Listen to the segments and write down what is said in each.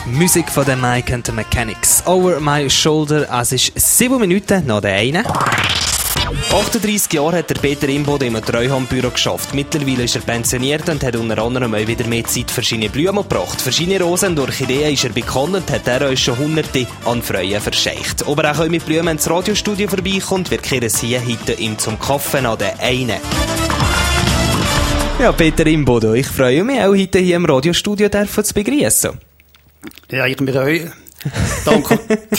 Musik von den Mike and the Mechanics. Over My Shoulder. Es ist 7 Minuten nach der einen. 38 Jahre hat der Peter Imboden im Treuhandbüro geschafft. Mittlerweile ist er pensioniert und hat unter anderem auch wieder mehr Zeit für seine Blumen gebracht. Für seine Rosen und Orchideen ist er bekannt und hat er uns schon Hunderte an Freuen verscheucht. Ob er auch mit Blumen ins Radiostudio vorbeikommt, wir kehren sie heute ihm zum Kaffee an den einen. Ja, Peter Imboden, ich freue mich auch heute hier im Radiostudio zu begrüßen. Ja, ich mich auch. Danke.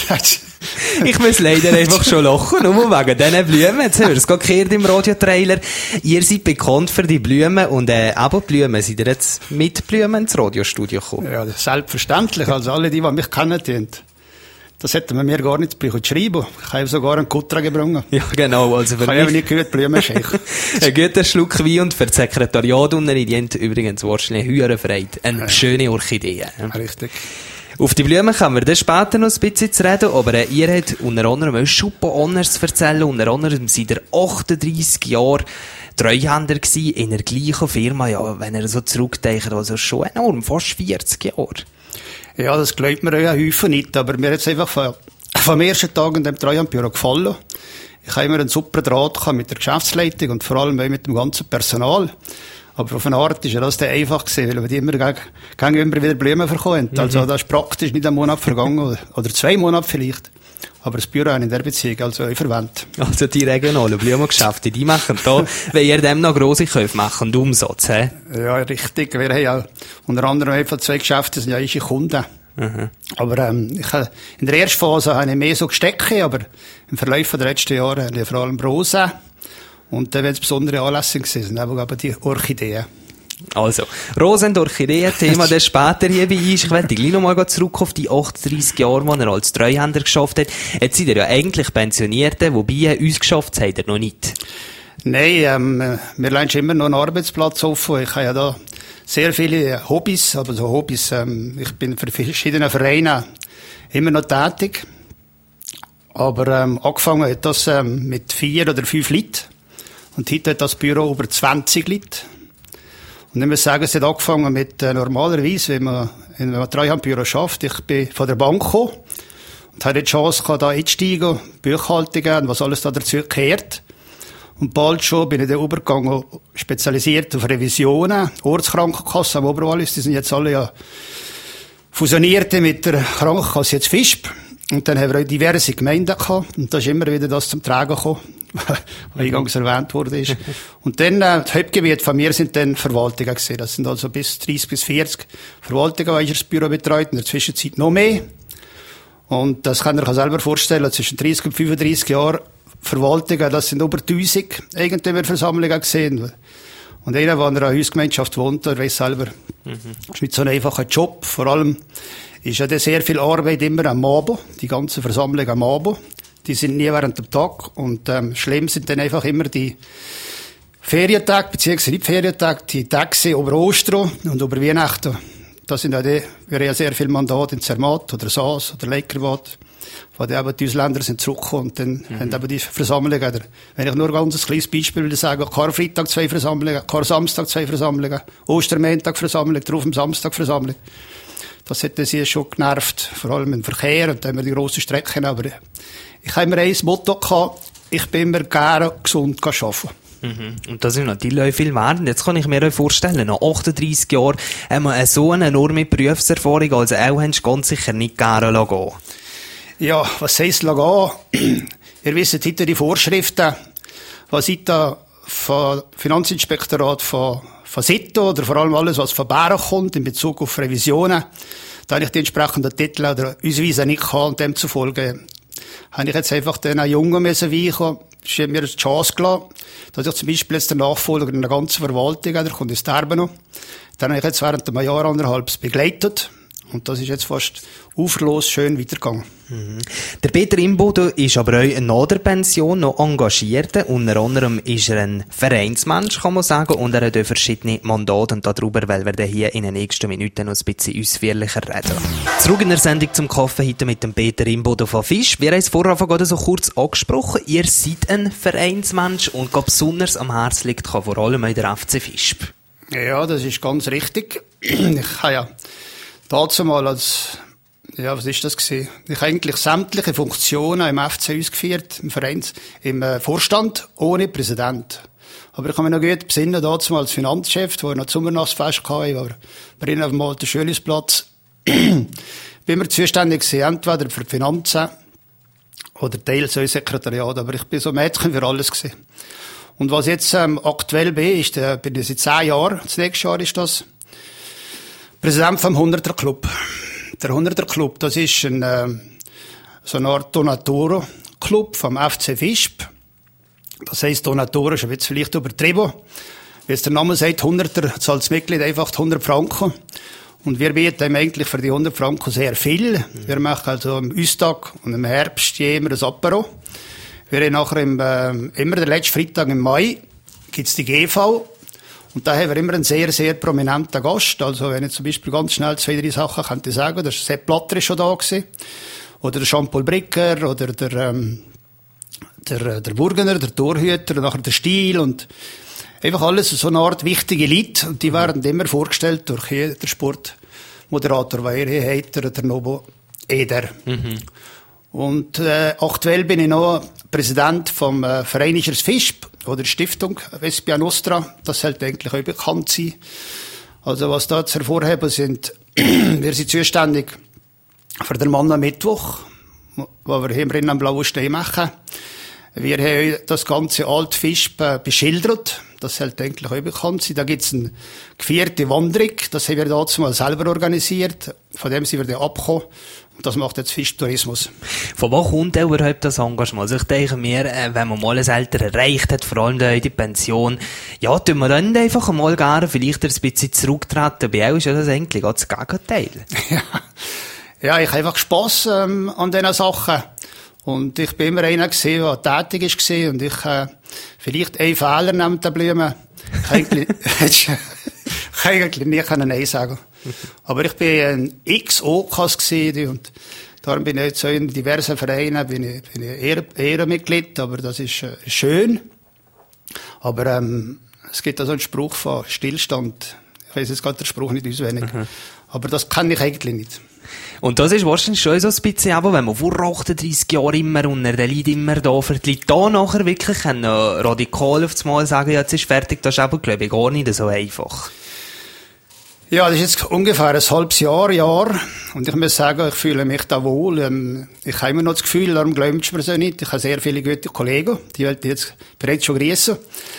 Ich muss leider einfach schon lachen, nur wegen diesen Blumen. Jetzt haben wir es gerade gehört im Radiotrailer. Ihr seid bekannt für die Blumen und eben Blumen. Seid ihr jetzt mit Blumen ins Radiostudio gekommen? Ja, selbstverständlich. Also alle, die mich kennen, das hätten wir mir gar nicht schreiben. Ich habe sogar einen Kutter gebracht. Ja, genau. Also für ich habe nicht gehört, Blumen schenken. Ein guter Schluck Wein und für das Sekretariat unten, die haben übrigens wahrscheinlich höhere Freude. Eine schöne Orchidee. Richtig. Auf die Blumen kommen wir dann später noch ein bisschen zu reden, aber ihr habt unter anderem auch super anderes zu erzählen. Unter anderem seid ihr 38 Jahre Treuhänder gewesen in der gleichen Firma. Ja, wenn ihr so zurückdenkt, also schon enorm, fast 40 Jahre. Ja, das glaubt mir ja häufig nicht, aber mir hat es einfach vom ersten Tag in dem Treuhandbüro gefallen. Ich habe immer einen super Draht mit der Geschäftsleitung und vor allem auch mit dem ganzen Personal. Aber auf eine Art ist ja das einfach gewesen, weil wir immer gegenüber wieder Blumen verkommen. Also das ist praktisch nicht ein Monat vergangen oder 2 Monate vielleicht. Aber das Büro in der Beziehung, also auch verwendet. Also die regionalen Blumengeschäfte, die machen da, wenn ihr dem noch grosse Käufe machen und Umsatz, hä? Ja, richtig. Wir haben ja unter anderem einfach 2 Geschäfte, das sind ja unsere Kunden. Mhm. Aber in der ersten Phase habe ich mehr so Gestecke, aber im Verlauf der letzten Jahre habe ich vor allem Rosen. Und dann, wenn es besondere Anlässe sind, sind aber die Orchideen. Also, Rosen und Orchideen, Thema dann später hier bei uns. Ich werde gleich noch mal zurück auf die 38 Jahre, die er als Treuhänder geschafft hat. Jetzt seid ihr ja eigentlich Pensionierte, wobei uns geschafft habt ihr noch nicht. Nein, wir lassen immer noch einen Arbeitsplatz offen. Ich habe ja da sehr viele Hobbys, aber so Hobbys, ich bin für verschiedene Vereine immer noch tätig. Aber angefangen hat das mit 4 oder 5 Leuten. Und heute hat das Büro über 20 Leute. Und ich muss sagen, es hat angefangen mit normalerweise, wenn man in einem Treuhandbüro schafft. Ich bin von der Bank gekommen und hatte die Chance, da einzusteigen, Buchhaltungen und was alles da dazu gehört. Und bald schon bin ich dann übergegangen, spezialisiert auf Revisionen, Ortskrankenkasse am Oberwallis. Die sind jetzt alle ja fusioniert mit der Krankenkasse jetzt FISP. Und dann haben wir auch diverse Gemeinden gehabt. Und da ist immer wieder das zum Tragen gekommen, was eingangs erwähnt wurde. Und dann, das Hauptgebiet von mir sind dann Verwaltungen gewesen. Das sind also bis 30 bis 40 Verwaltungen, die ich das Büro betreut. In der Zwischenzeit noch mehr. Und das kann ich mir selber vorstellen, zwischen 30 und 35 Jahren Verwaltungen, das sind über 1000 Eigentümerversammlungen gesehen. Und einer, der in einer Hausgemeinschaft wohnt, der weiss selber, ist nicht so ein einfacher Job. Vor allem ist ja sehr viel Arbeit immer am Abend, die ganze Versammlung am Abend. Die sind nie während dem Tag. Und schlimm sind dann einfach immer die Ferientage, beziehungsweise nicht Ferientage, die Tage über Ostern und über Weihnachten. Das sind ja wir haben ja sehr viele Mandate in Zermatt oder Saas oder Leckerbad, wo die eben die Ausländer sind zurückgekommen und dann haben eben die Versammlungen. Wenn ich nur ganz ein kleines Beispiel will sagen, Karfreitag 2 Versammlungen, Kar-Samstag 2 Versammlungen, Ostermontag Versammlung, drauf am Samstag Versammlung. Das hätte sie schon genervt, vor allem im Verkehr und dann haben wir die grossen Strecken. Aber ich habe immer ein Motto gehabt, ich bin immer gerne gesund arbeiten. Und das ist natürlich viel wert. Jetzt kann ich mir auch vorstellen, nach 38 Jahren haben wir so eine enorme Berufserfahrung, also auch hast du ganz sicher nicht gerne gehen. Ja, was heisst gehen? Ihr wisst heute die Vorschriften, was ich da vom Finanzinspektorat von Sito oder vor allem alles, was von Bären kommt in Bezug auf Revisionen, da ich die entsprechenden Titel oder Ausweise nicht kann und demzufolge habe ich jetzt einfach den Jungen müssen weichen. Ich habe mir eine Chance gelassen, dass ich zum Beispiel jetzt den Nachfolger in der ganzen Verwaltung, der kommt ins Terben noch, den habe ich jetzt während einem Jahr, 1,5 begleitet. Und das ist jetzt fast uferlos schön weitergegangen. Der Peter Imboden ist aber auch nach der Pension noch engagiert. Unter anderem ist er ein Vereinsmensch, kann man sagen, und er hat auch verschiedene Mandate. Und darüber wollen wir dann hier in den nächsten Minuten noch ein bisschen ausführlicher reden. Zurück in der Sendung zum Kaffee heute mit dem Peter Imboden von Fisch. Wir haben es vorher gerade so kurz angesprochen. Ihr seid ein Vereinsmensch und besonders am Herzen liegt vor allem auch der FC Visp. Ja, das ist ganz richtig. Ich habe ja dazu mal als Ja, was ist das gewesen? Ich habe eigentlich sämtliche Funktionen im FC ausgeführt, im Vorstand, ohne Präsident. Aber ich kann mich noch gut besinnen, damals als Finanzchef, wo ich noch Sommernassfest hatte, aber bei Ihnen auf dem alten Schölisplatz, bin mir zuständig gewesen, entweder für die Finanzen oder teils so Sekretariat, aber ich bin so Mädchen für alles gewesen. Und was jetzt aktuell bin ich seit 10 Jahren, das nächste Jahr ist das, Präsident vom 100er Club. Der 100er Club, das ist so eine Art Donatoro-Club vom FC Visp. Das heisst, Donatoro ist jetzt vielleicht übertrieben. Wie es der Name sagt, 100er zahlt das Mitglied einfach 100 Franken. Und wir bieten ihm eigentlich für die 100 Franken sehr viel. Wir machen also am Ustag und im Herbst immer ein Apero. Wir haben nachher immer den letzten Freitag im Mai gibt's die GV. Und da haben wir immer einen sehr, sehr prominenten Gast. Also, wenn ich zum Beispiel ganz schnell 2, 3 Sachen könnte sagen, der Sepp Blatter ist schon da gewesen. Oder der Jean-Paul Bricker, oder der Burgener, der Torhüter, und nachher der Stiel, und einfach alles so eine Art wichtige Leute. Und die werden immer vorgestellt durch der Sportmoderator, weil er hat, der Nobo Eder. Mhm. Und, aktuell bin ich noch Präsident vom Verein Visp, oder Stiftung Vespia Nostra. Das sollte eigentlich auch bekannt sein. Also, was da zu hervorheben sind, wir sind zuständig für den Mann am Mittwoch, wo wir hier drin am Blauen Stein machen. Wir haben das ganze Alt-Visp beschildert. Das sollte eigentlich auch bekannt sein. Da gibt's eine geführte Wanderung. Das haben wir dazu mal selber organisiert. Von dem sind wir dann abgekommen. Und das macht jetzt Visp-Tourismus. Von wo kommt überhaupt das Engagement? Also ich denke mir, wenn man mal ein Alter erreicht hat, vor allem in die Pension, ja, tun wir dann einfach mal gerne vielleicht ein bisschen zurücktreten. Bei euch ist ja das eigentlich das Gegenteil. Ja, ich habe einfach Spass an diesen Sachen. Und ich bin immer einer gewesen, der tätig ist, und ich vielleicht einen Fehler neben den Blumen. Ich kann eigentlich nie Nein sagen. Aber ich bin ein X-Okas gewesen, und darum bin ich jetzt so in diversen Vereinen, bin ich Ehrenmitglied, aber das ist schön. Aber es gibt da so einen Spruch von Stillstand. Ich weiss jetzt gerade den Spruch nicht auswendig. Mhm. Aber das kann ich eigentlich nicht. Und das ist wahrscheinlich schon so ein bisschen, aber wenn man vor 38 Jahren immer unter den Leuten immer da für die Leute da nachher wirklich radikal auf das Mal sagen, ja, jetzt ist fertig, das ist aber, glaube ich, gar nicht so einfach. Ja, das ist jetzt ungefähr ein halbes Jahr. Und ich muss sagen, ich fühle mich da wohl. Ich habe immer noch das Gefühl, darum glaubt mir so nicht. Ich habe sehr viele gute Kollegen, die wollte ich jetzt bereits schon grüßen.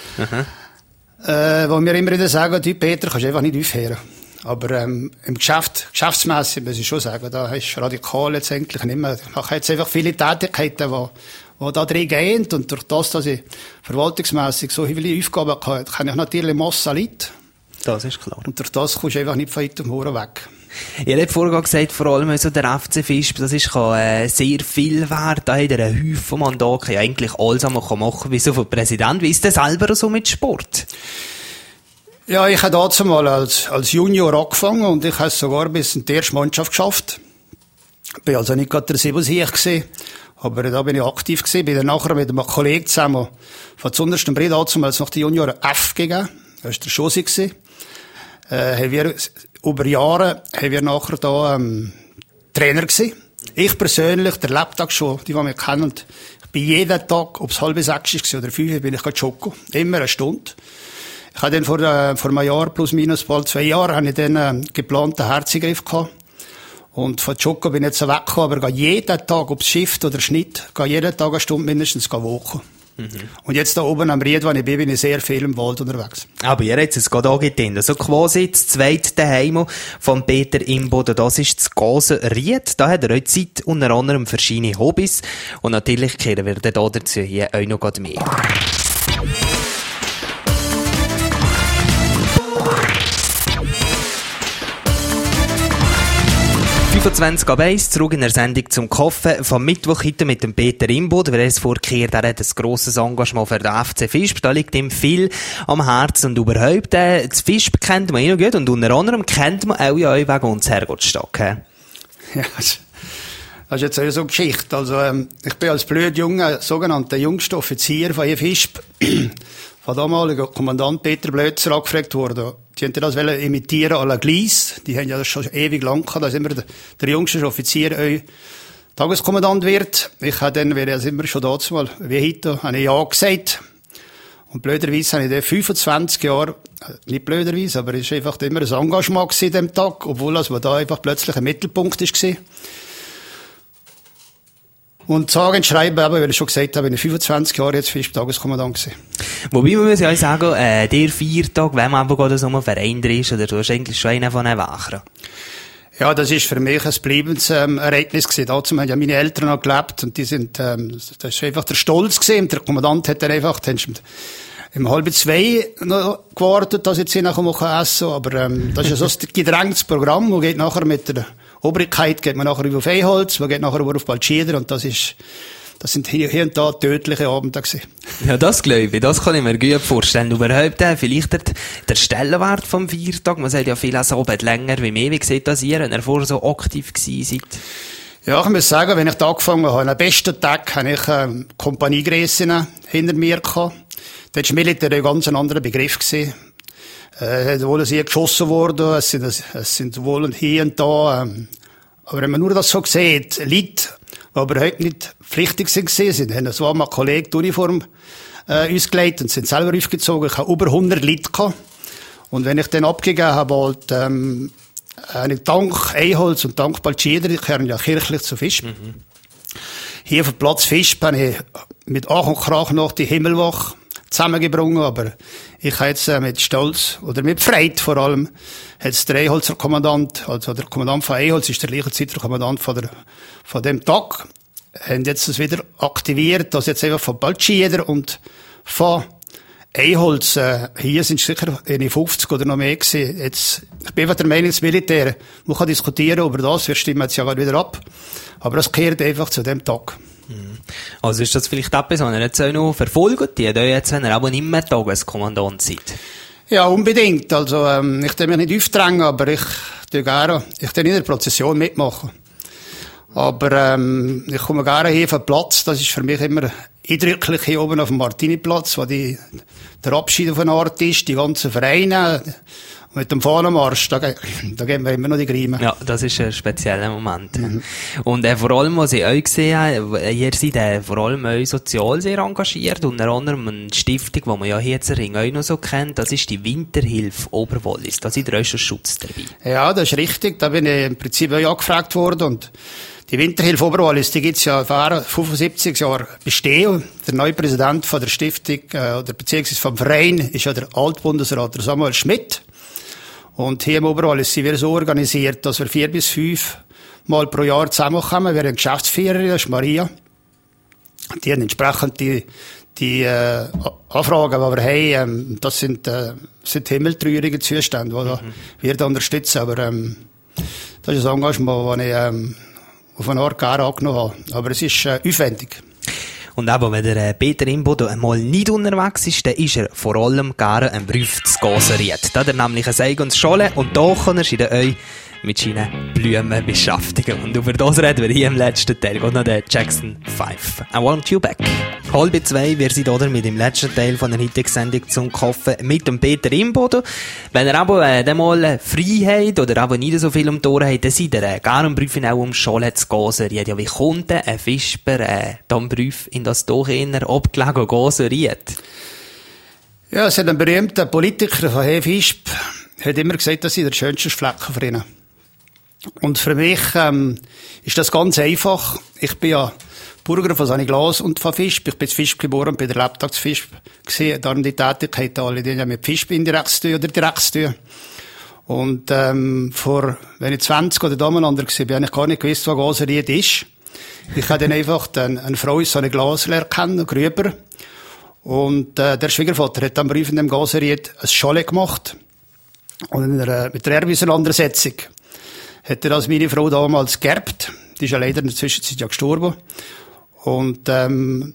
Wo mir immer wieder sagen, du Peter, kannst einfach nicht aufhören. Aber im geschäftsmässig muss ich schon sagen, da ist radikal letztendlich nicht mehr. Ich mache jetzt einfach viele Tätigkeiten, die da drin gehen. Und durch das, dass ich verwaltungsmässig so viele Aufgaben habe, kann ich natürlich Masse Leute. Das ist klar. Und durch das kommst du einfach nicht von heute morgen weg. Ihr habt vorhin gesagt, vor allem also der FC Visp, das ist sehr viel wert. Da hat er einen Haufen Mandat, kann ja eigentlich alles machen, wie so ein Präsident. Wie ist das selber so mit Sport? Ja, ich habe dazu mal als Junior angefangen und ich habe es sogar bis in die erste Mannschaft geschafft. Bin also nicht gerade der Siebensieg gewesen, aber da bin ich aktiv gewesen. Bin dann nachher mit einem Kollegen zusammen von zundersten Brüder dazu mal noch die Junior F gegeben. Das war der Schosi gewesen. Haben wir über Jahre haben wir nachher da Trainer gewesen. Ich persönlich, der Lebtag schon, die mich kennen. Ich bin jeden Tag, ob es 5:30 war oder 5, bin ich gerade joggen. Immer eine Stunde. Ich hatte dann vor einem Jahr, plus minus bald 2 Jahre, habe ich dann geplanten Herzingriff gehabt. Und von Joggen bin ich jetzt weggekommen, aber gehe jeden Tag, ob es Shift oder Schnitt, gehe jeden Tag eine Stunde mindestens walken. Mhm. Und jetzt da oben am Ried, wo ich bin ich sehr viel im Wald unterwegs. Aber ihr habt es gerade angetan. Also quasi das zweite Daheim von Peter Imboden, das ist das Gasen-Ried. Da hat er auch Zeit, unter anderem verschiedene Hobbys. Und natürlich kehren wir dann dazu hier auch noch mehr. 25:01, zurück in der Sendung zum Kaffee. Vom Mittwoch heute mit dem Peter Imboden. Wir haben es vorgekehrt, er hat ein grosses Engagement für den FC Visp. Da liegt ihm viel am Herzen und überhaupt. Das Visp kennt man noch gut und unter anderem kennt man auch ja wegen uns Herrgottstock. Ja, das ist jetzt so eine Geschichte. Also, ich bin als blödjunger, sogenannter jüngster Offizier von Visp von damaligen Kommandant Peter Blötzer angefragt worden. die haben das imitieren à la Gleis. Die haben ja das schon ewig lang gehabt, dass immer der jüngste Offizier Tageskommandant wird. Ich habe dann, weil ich immer schon dazu mal, wie heute, habe ich ja gesagt. Und blöderweise habe ich dann 25 Jahre, nicht blöderweise, aber es war einfach immer ein Engagement gewesen, dem Tag, obwohl also da einfach plötzlich ein Mittelpunkt war. Und sagen und schreiben, aber, weil ich schon gesagt habe, bin ich 25 Jahre jetzt Tageskommandant gewesen. Wobei man muss ja auch sagen, der Feiertag, wenn man aber gerade so ein Verein drin ist, oder du hast eigentlich schon einen von den Wachern. Ja, das ist für mich ein bleibendes Ereignis gewesen. Dazu haben ja meine Eltern noch gelebt und die sind, das ist einfach der Stolz gewesen. Und der Kommandant hat dann einfach, um 1:30 noch gewartet, dass ich jetzt nachher mal essen kann. Aber das ist ja so ein gedrängtes Programm, wo geht nachher mit der Obrigkeit geht man nachher über auf Einholz, man geht nachher über auf Balchieder und das sind hier und da tödliche Abende gewesen. Ja, das glaube ich, das kann ich mir gut vorstellen. Überhaupt vielleicht der Stellenwert vom Feiertag, man sagt ja viel als Abend länger wie mehr. Wie sieht das ihr, wenn ihr vorher so aktiv gewesen seid? Ja, ich muss sagen, wenn ich da angefangen habe, am besten Tag habe ich Kompaniegrössen hinter mir gehabt. Da war Militär ein ganz anderer Begriff gewesen. Es ist wohl sehr geschossen worden, es sind wohl hier und da, aber wenn man nur das so sieht, Leute, die überhaupt nicht pflichtig sind, haben so einmal Kollegen die Uniform, ausgelegt und sind selber aufgezogen. Ich habe über 100 Leute gehabt. Und wenn ich dann abgegeben habe, halt, einen Dank Einholz und Dank Balchieder, die gehören ja kirchlich zu Fischb. Hier auf dem Platz Fischb habe ich mit Ach und Krach noch die Himmelwache zusammengebrungen, aber ich habe jetzt mit Stolz, oder mit Freude vor allem, jetzt der Einholzer Kommandant, also der Kommandant von Einholz ist der gleiche Zeit der Kommandant von dem Tag, haben jetzt das wieder aktiviert, dass jetzt einfach von Balchieder und von Einholz, hier sind sicher 50 oder noch mehr gewesen. Jetzt, ich bin einfach der Meinung, das Militär, man kann diskutieren über das, wir stimmen jetzt ja gerade wieder ab, aber das gehört einfach zu dem Tag. Also ist das vielleicht etwas, was ihr jetzt auch noch verfolgt, die jetzt, wenn ihr aber nicht mehr Tageskommandant seid? Ja, unbedingt. Also, ich darf mich nicht aufdrängen, aber ich darf in der Prozession mitmachen. Aber, ich komme gerne hier auf den Platz, das ist für mich immer eindrücklich hier oben auf dem Martiniplatz, wo der Abschied auf eine Art ist, die ganzen Vereine, mit dem Fahnenmarsch, da geben wir immer noch die Grime. Ja, das ist ein spezieller Moment. Mhm. Und vor allem, was ich euch gesehen habe, ihr seid vor allem auch sozial sehr engagiert, unter anderem eine Stiftung, die man ja hier jetzt auch noch so kennt, das ist die Winterhilfe Oberwallis. Da seid ihr euch schon Schutz dabei. Ja, das ist richtig, da bin ich im Prinzip auch angefragt worden und die Winterhilfe Oberwallis, die gibt's ja 75 Jahre bestehen. Der neue Präsident von der Stiftung, oder beziehungsweise vom Verein, ist ja der Altbundesrat, der Samuel Schmidt. Und hier im Oberwallis sind wir so organisiert, dass wir 4 bis 5 Mal pro Jahr zusammenkommen. Wir haben eine Geschäftsführerin, das ist Maria. Die haben entsprechend die Anfragen, die wir haben, das sind himmeltraurige Zustände, die wir da unterstützen. Aber das ist ein Engagement, das ich auf eine Art gerne angenommen habe. Aber es ist aufwendig. Und eben, wenn der Peter Imboden einmal nicht unterwegs ist, dann ist er vor allem gerne ein Brief zu Goseriet. Da hat er nämlich ein eigenes Schole und da kann er sich euch mit seinen Blumen beschäftigen. Und über das reden wir hier im letzten Teil. Geht noch der Jackson 5. I Want You Back. 1:30, wir sind oder mit dem letzten Teil von der heutigen Sendung zum Kaffee mit dem Peter Imboden. Wenn ihr aber dann mal frei habt oder aber nicht so viel um die Ohren habt, dann seid ihr gerne einen Brief auch um Schole zu Goseriet. Ja, wie kommt denn ein Fischer dann Brief in das doch eher abgelegen Goseriet? Ja, es hat ein berühmter Politiker von Fisp, hat immer gesagt, das sei der schönste Flecken für ihn. Und für mich ist das ganz einfach. Ich bin ja Bürger von St. Glas und von Fisp. Ich bin in Fisp geboren und bin der Lebtag zu Fisp gesehen. Darum die Tätigkeit alle, die haben mit Fisp indirekt zu tun oder direkt zu tun. Und wenn ich 20 oder da miteinander war, habe ich gar nicht gewusst, was Goseriet ist. Ich habe dann einfach eine Frau in St. Glas kennen, Grüber. Und der Schwiegervater hat dann Brief in dem Goseriet ein Schale gemacht. Und mit der Erweisonandersetzung hat er als meine Frau damals geerbt. Die ist ja leider in der Zwischenzeit ja gestorben. Und dann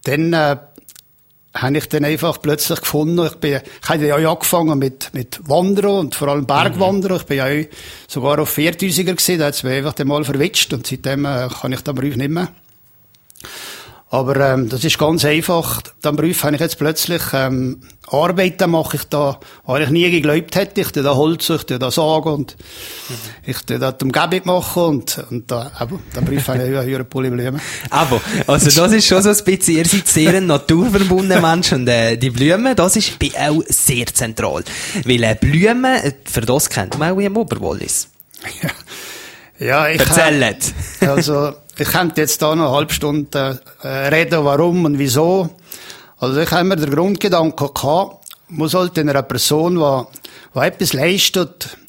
habe ich dann einfach plötzlich gefunden, ich habe ja auch angefangen mit Wandern und vor allem Bergwandern. Ich bin ja auch sogar auf 4000er gewesen, da hat es mich einfach dann mal verwitscht und seitdem kann ich den Brief nicht mehr. Aber das ist ganz einfach. Am Beruf habe ich jetzt plötzlich Arbeiten mache ich da, wo ich nie geglaubt hätte. Ich tue da Holz, ich tue da Sagen und ich tue da die Umgebung machen und da, aber am Beruf habe ich ja höhere Blumen. Aber, also das ist schon so ein bisschen, ihr seid sehr ein naturverbundener Mensch und die Blumen, das ist bei auch sehr zentral. Weil Blumen, für das kennt man auch im Oberwallis. Ja, erzählt. Also, ich könnte jetzt da noch eine halbe Stunde reden, warum und wieso. Also ich habe immer den Grundgedanken gehabt, man sollte einer Person, die etwas leistet,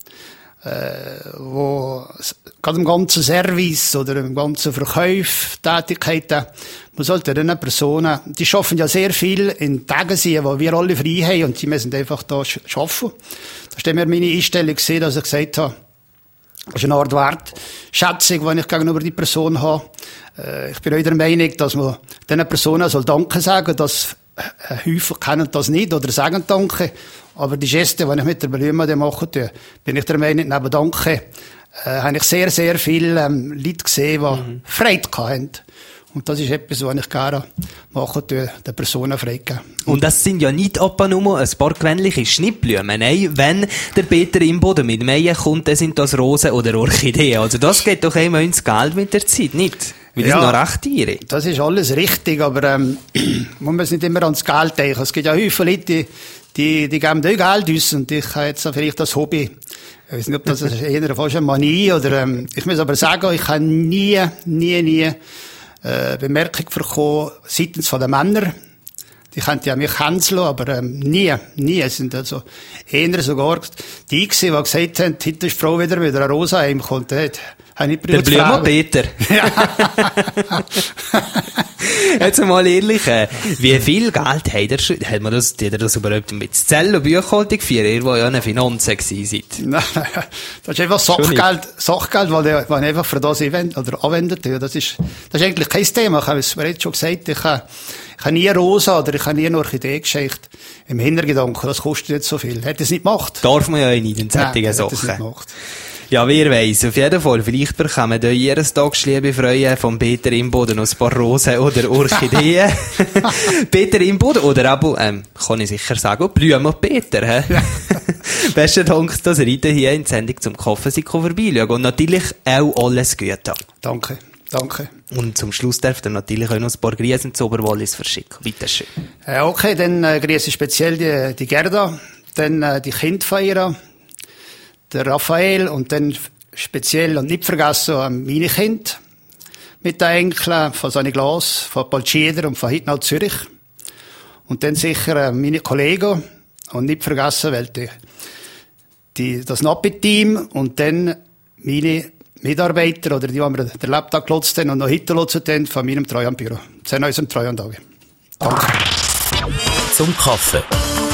wo gerade im ganzen Service oder im ganzen Verkaufstätigkeiten, man sollte diesen Personen, die schaffen ja sehr viel in Tagen sehen, wo wir alle frei haben und die müssen einfach da arbeiten. Da steht mir meine Einstellung gesehen, dass ich gesagt habe, das ist eine Art Wertschätzung, die ich gegenüber die Person habe. Ich bin auch der Meinung, dass man diesen Personen soll Danke sagen, dass häufig kennen das nicht oder sagen Danke. Aber die Geste, die ich mit der Blume mache, bin ich der Meinung, neben Danke, habe ich sehr, sehr viele Leute gesehen, die Freude hatten. Und das ist etwas, was ich gerne mache, den Personen freigeben. Und das sind ja nicht etwa nur ein paar gewöhnliche Schnittblumen. Nein, wenn der Peter Imboden mit Meien kommt, dann sind das Rosen oder Orchideen. Also das geht doch immer ins Geld mit der Zeit, nicht? Weil das sind noch recht Tiere. Das ist alles richtig, aber man muss nicht immer ans Geld denken. Es gibt ja viele Leute, die geben auch Geld aus und ich habe jetzt vielleicht das Hobby. Ich weiß nicht, ob das eher fast eine Manie oder ich muss aber sagen, ich habe nie Bemerkung bekommen seitens von den Männern. Die könnten ja mich hänseln, aber nie. Es sind also eher sogar die gewesen, die gesagt haben, heute ist die Frau wieder eine Rosa heimgekommen. Der Blumenpeter. Ja. Jetzt mal ehrlich, wie viel Geld hat man das überhaupt mit Zell- und Buchhaltung geführt, ihr, wo ja eine Finanzen gewesen seid? Nein, das ist einfach Sachgeld, weil ich einfach für das anwendet. Das ist eigentlich kein Thema. Ich habe es bereits schon gesagt, ich habe nie Rosa oder ich habe nie eine Orchidee geschenkt. Im Hintergedanken, das kostet nicht so viel. Hätte es nicht gemacht. Darf man ja nicht in solchen Sachen. Ja, wer weiss. Auf jeden Fall. Vielleicht bekommen da jedes Tagsliebe Freunde von Peter Imboden noch ein paar Rosen oder Orchideen. Peter Imboden oder aber, kann ich sicher sagen, Blumenpeter, hä? Ja. Besten Dank, dass ihr hier in die Sendung zum Kaffee vorbeischauen. Und natürlich auch alles Gute. Danke. Und zum Schluss darf ihr natürlich auch noch ein paar Grüße zu Oberwallis verschicken. Bitteschön. Okay, dann grüße speziell die Gerda, dann die Kindfeier, der Raphael und dann speziell und nicht vergessen meine Kinder mit den Enkeln von Sonny Glas, von Paltschieder und von Hitnal Zürich. Und dann sicher meine Kollegen und nicht vergessen, weil das Nappi-Team und dann meine Mitarbeiter oder die mir den Laptop gelotzt haben und noch heute gelotzt haben von meinem Treuhandbüro. Zu unserem Treuhandtag. Danke. Zum Kaffee.